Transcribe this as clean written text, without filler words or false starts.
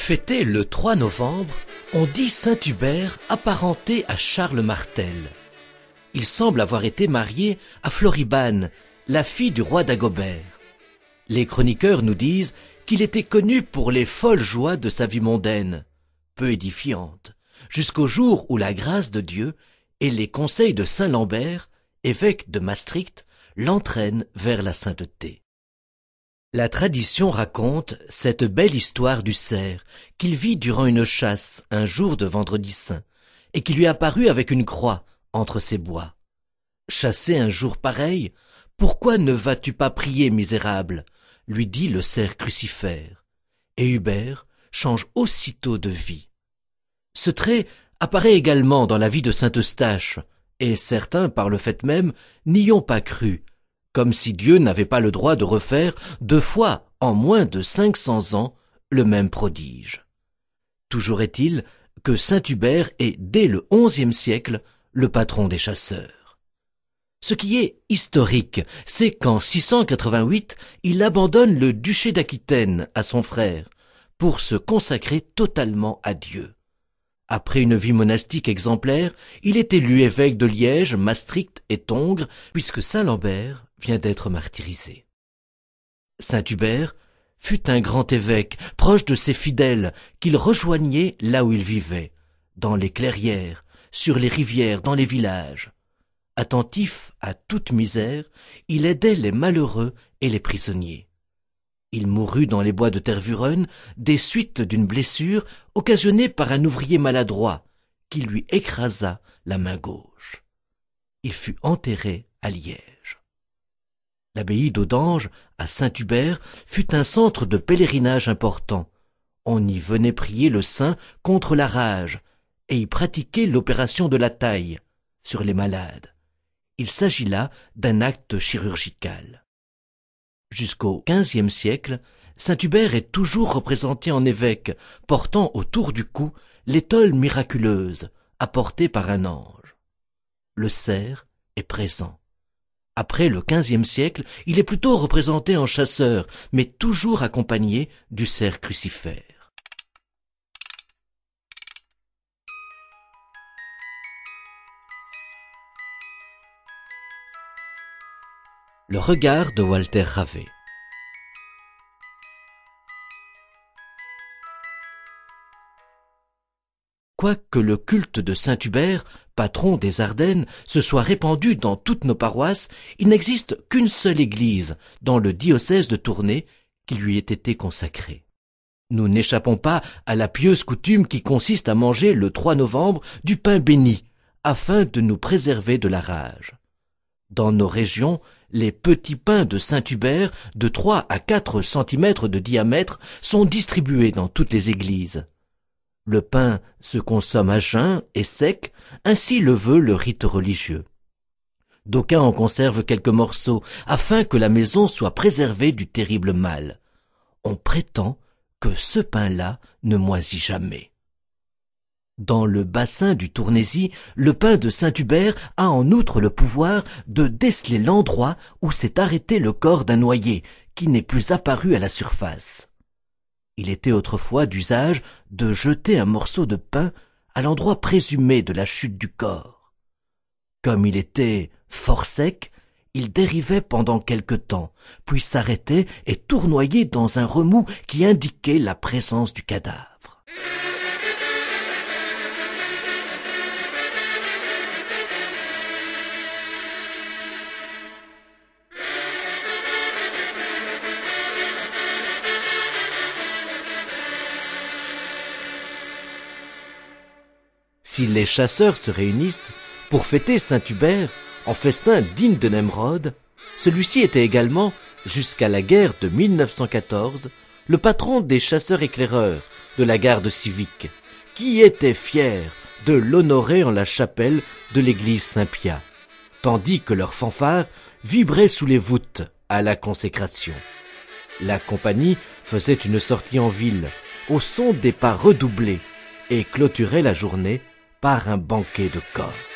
Fêté le 3 novembre, on dit Saint-Hubert apparenté à Charles Martel. Il semble avoir été marié à Floribane, la fille du roi Dagobert. Les chroniqueurs nous disent qu'il était connu pour les folles joies de sa vie mondaine, peu édifiante, jusqu'au jour où la grâce de Dieu et les conseils de saint Lambert, évêque de Maastricht, l'entraînent vers la sainteté. La tradition raconte cette belle histoire du cerf qu'il vit durant une chasse un jour de vendredi saint et qui lui apparut avec une croix entre ses bois. « Chasser un jour pareil, pourquoi ne vas-tu pas prier, misérable ?» lui dit le cerf crucifère. Et Hubert change aussitôt de vie. Ce trait apparaît également dans la vie de saint Eustache, et certains, par le fait même, n'y ont pas cru, comme si Dieu n'avait pas le droit de refaire 2 fois, en moins de 500 ans, le même prodige. Toujours est-il que saint Hubert est, dès le XIe siècle, le patron des chasseurs. Ce qui est historique, c'est qu'en 688, il abandonne le duché d'Aquitaine à son frère, pour se consacrer totalement à Dieu. Après une vie monastique exemplaire, il est élu évêque de Liège, Maastricht et Tongres, puisque saint Lambert vient d'être martyrisé. Saint Hubert fut un grand évêque, proche de ses fidèles, qu'il rejoignait là où il vivait, dans les clairières, sur les rivières, dans les villages. Attentif à toute misère, il aidait les malheureux et les prisonniers. Il mourut dans les bois de Tervuren des suites d'une blessure occasionnée par un ouvrier maladroit qui lui écrasa la main gauche. Il fut enterré à Liège. L'abbaye d'Audange, à Saint-Hubert, fut un centre de pèlerinage important. On y venait prier le saint contre la rage et y pratiquer l'opération de la taille sur les malades. Il s'agit là d'un acte chirurgical. Jusqu'au XVe siècle, saint Hubert est toujours représenté en évêque, portant autour du cou l'étole miraculeuse, apportée par un ange. Le cerf est présent. Après le XVe siècle, il est plutôt représenté en chasseur, mais toujours accompagné du cerf crucifère. Le regard de Walter Ravay. Quoique le culte de saint Hubert, patron des Ardennes, se soit répandu dans toutes nos paroisses, il n'existe qu'une seule église dans le diocèse de Tournai qui lui ait été consacrée. Nous n'échappons pas à la pieuse coutume qui consiste à manger le 3 novembre du pain béni, afin de nous préserver de la rage. Dans nos régions, les petits pains de saint Hubert de 3 à 4 cm de diamètre sont distribués dans toutes les églises. Le pain se consomme à jeun et sec, ainsi le veut le rite religieux. D'aucuns en conservent quelques morceaux, afin que la maison soit préservée du terrible mal. On prétend que ce pain-là ne moisit jamais. Dans le bassin du Tournaisis, le pain de saint Hubert a en outre le pouvoir de déceler l'endroit où s'est arrêté le corps d'un noyé, qui n'est plus apparu à la surface. Il était autrefois d'usage de jeter un morceau de pain à l'endroit présumé de la chute du corps. Comme il était fort sec, il dérivait pendant quelque temps, puis s'arrêtait et tournoyait dans un remous qui indiquait la présence du cadavre. Si les chasseurs se réunissent pour fêter saint Hubert en festin digne de Nemrod, celui-ci était également, jusqu'à la guerre de 1914, le patron des chasseurs-éclaireurs de la garde civique, qui était fier de l'honorer en la chapelle de l'église Saint-Pia, tandis que leurs fanfares vibraient sous les voûtes à la consécration. La compagnie faisait une sortie en ville, au son des pas redoublés, et clôturait la journée par un banquet de corps.